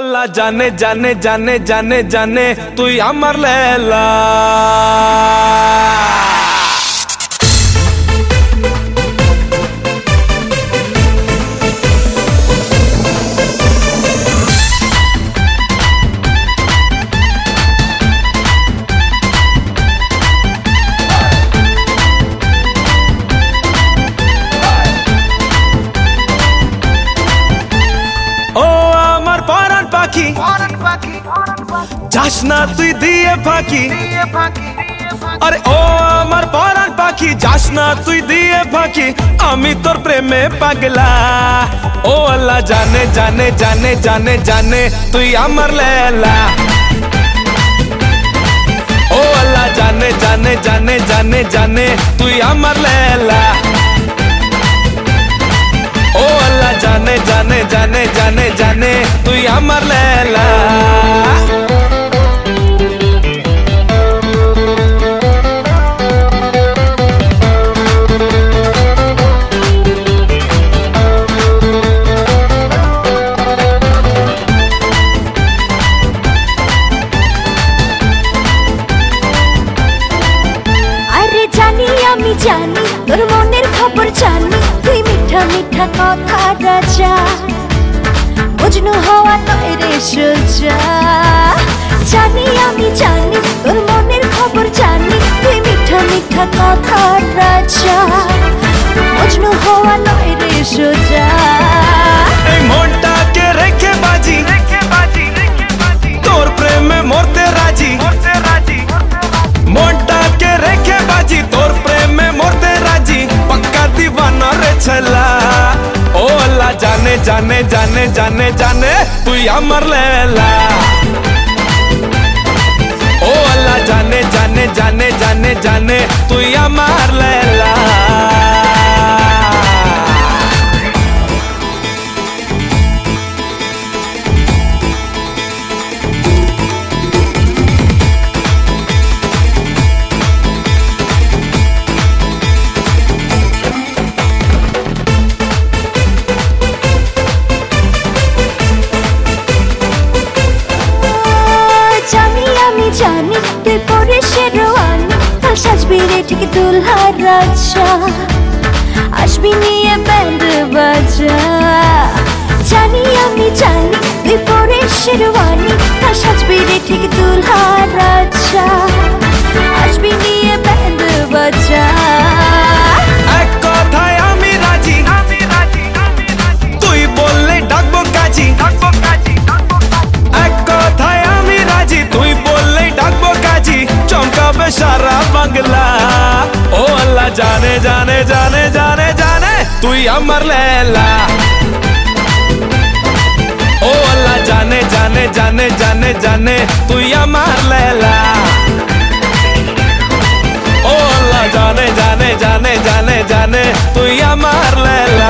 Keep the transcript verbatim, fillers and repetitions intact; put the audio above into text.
अल्लाह जाने जाने जाने जाने जाने तू अमर लैला। যাস না তুই দিয়ে ফাঁকি, আরে ও আমার পরাণ পাখি, যাস না তুই দিয়ে ফাঁকি, আমি তোর প্রেমে পাগলা। ও আল্লাহ জানে জানে জানে জানে জানে তুই আমার লেলা। ও আল্লাহ জানে জানে জানে জানে জানে তুই আমার লেলা। ও আল্লাহ জানে জানে জানে জানে জানে তুই আমার লেলা। আমি জানি তোর মনের খবর জানি, তুই মিঠা মিঠা কথা রাজা, মজনু হওয়া নয় রে সোজা। জানি আমি জানি তোর মনের খবর জানি, তুই মিঠা মিঠা কথা রাজা, মজনু হওয়া নয় রে সোজা। এই মনটাকে রেখে বাজি, তোর প্রেমে মরতে রাজি, মনটাকে রেখে বাজি, তোর প্রেমে মরতে রাজি, पक्का दीवाना रे छला। ओ अल्लाह जाने जाने जाने जाने जाने तू अमर लैला। ओ अल्लाह जाने जाने जाने जाने जाने तू अमर लैला। জানি তুই পরে শেরওয়ানি, কাল সাজবি রে ঠিক দুলহার রাজা, আসবি নিয়ে ব্যান্ড বাজা। জানি আমি জানি তুই পরে শেরওয়ানি, কাল সাজবি রে ঠিক দুলহার রাজা, আসবি নিয়ে ব্যান্ড বাজা। এক কথায় আমি রাজি, তুই বললে ডাকবো কাজী। এক কথায় আমি রাজি, তুই বললে ডাকবো কাজী, চমকাবে সারা বাংলা। ও আল্লাহ জানে জানে জানে জানে জানে তুই আমার লেলা। ও আল্লাহ জানে জানে জানে জানে জানে তুই আমার লেলা। ও আল্লাহ জানে জানে জানে জানে জানে তুই আমার লেলা।